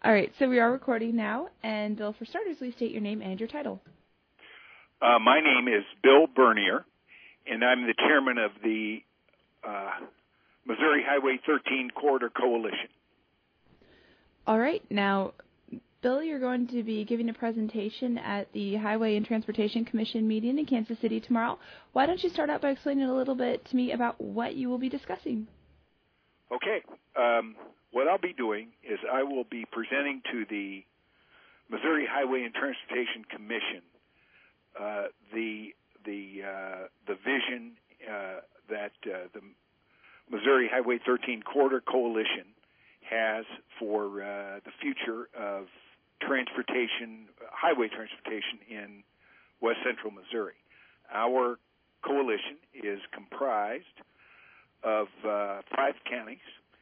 All right, so we are recording now, and Bill, for starters, please state your name and your title. My name is Bill Bernier, and I'm the chairman of the Missouri Highway 13 Corridor Coalition. All right, now, Bill, you're going to be giving a presentation at the Highway and Transportation Commission meeting in Kansas City tomorrow. Why don't you start out by explaining a little bit to me about what you will be discussing? Okay. What I'll be doing is I will be presenting to the Missouri Highway and Transportation Commission the vision that the Missouri Highway 13 Corridor Coalition has for the future of transportation, highway transportation in west central Missouri. Our coalition is comprised of 5 counties,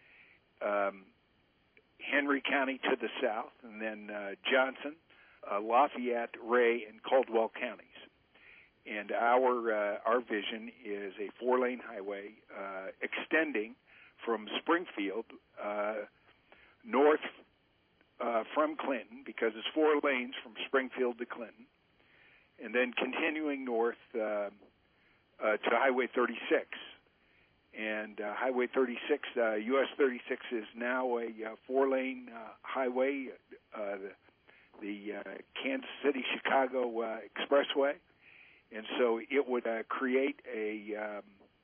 Henry County to the south, and then Johnson, Lafayette, Ray, and Caldwell counties. And our vision is a 4-lane highway extending from Springfield north from Clinton, because it's 4 lanes from Springfield to Clinton, and then continuing north to Highway 36. And Highway 36, US 36 is now a 4-lane highway, the Kansas City-Chicago Expressway. And so it would create a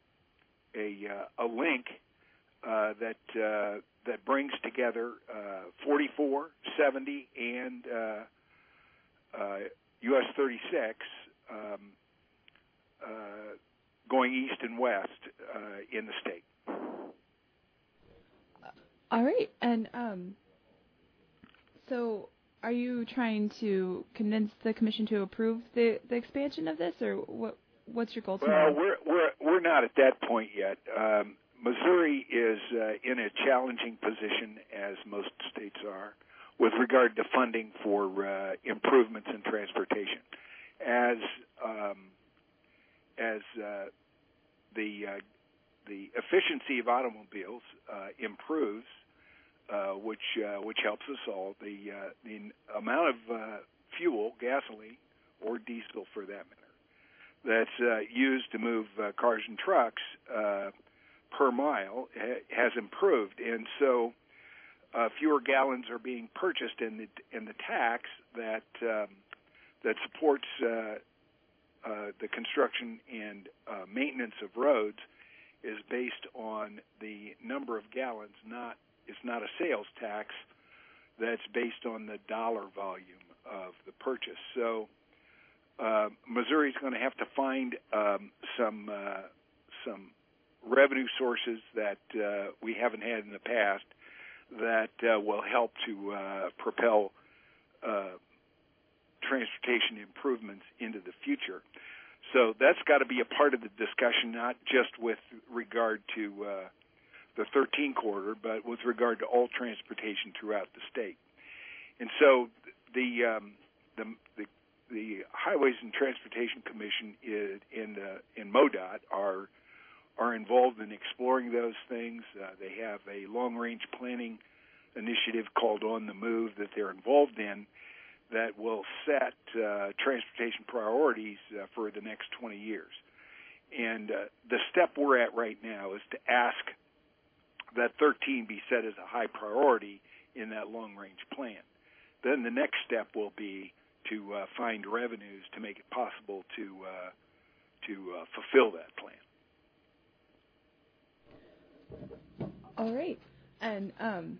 link that brings together 44, 70, and US 36 going east and west in the state. All right, and so are you trying to convince the commission to approve the expansion of this, or what's your goal tomorrow? Well, we're not at that point yet. Missouri is in a challenging position, as most states are, with regard to funding for improvements in transportation. As the efficiency of automobiles improves, which helps us all, the amount of fuel, gasoline, or diesel for that matter, that's used to move cars and trucks per mile has improved, and so fewer gallons are being purchased, in the tax that supports the construction and maintenance of roads is based on the number of gallons. It's not a sales tax that's based on the dollar volume of the purchase. So Missouri is going to have to find some revenue sources that we haven't had in the past that will help to propel transportation improvements into the future. So that's got to be a part of the discussion, not just with regard to the 13 corridor, but with regard to all transportation throughout the state. And so the Highways and Transportation Commission in MoDOT are involved in exploring those things. They have a long-range planning initiative called On the Move that they're involved in, that will set transportation priorities for the next 20 years. And the step we're at right now is to ask that 13 be set as a high priority in that long-range plan. Then the next step will be to find revenues to make it possible to fulfill that plan. All right. And,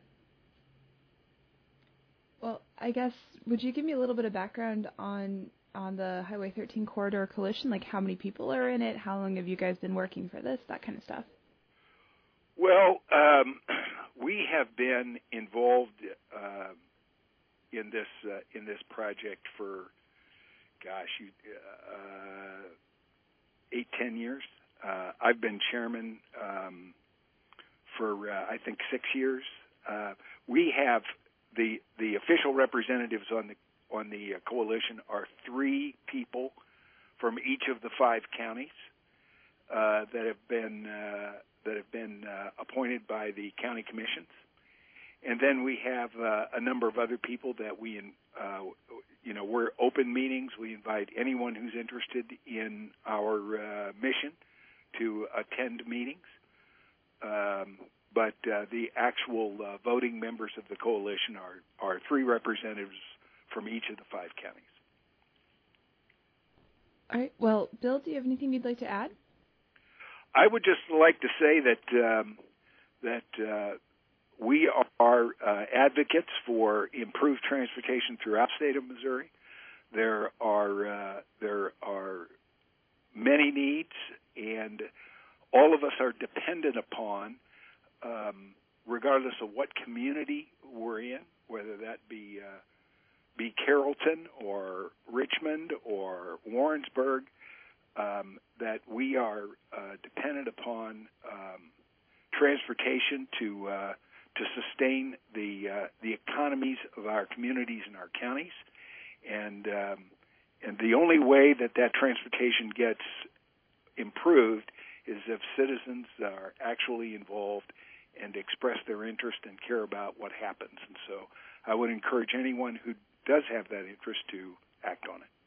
well, I guess, would you give me a little bit of background on the Highway 13 Corridor Coalition? Like, how many people are in it? How long have you guys been working for this? That kind of stuff. Well, we have been involved in this project for, 8-10 years. I've been chairman for I think 6 years. We have the official representatives on the coalition are 3 people from each of the 5 counties that have been appointed by the county commissions, And then we have a number of other people that we're open meetings. We invite anyone who's interested in our mission to attend meetings. But the actual voting members of the coalition are 3 representatives from each of the 5 counties. All right. Well, Bill, do you have anything you'd like to add? I would just like to say that we are advocates for improved transportation throughout the state of Missouri. There are many needs, and all of us are dependent upon, regardless of what community we're in, whether that be Carrollton or Richmond or Warrensburg, that we are dependent upon transportation to sustain the economies of our communities and our counties, and the only way that transportation gets improved is if citizens are actually involved and express their interest and care about what happens. And so I would encourage anyone who does have that interest to act on it.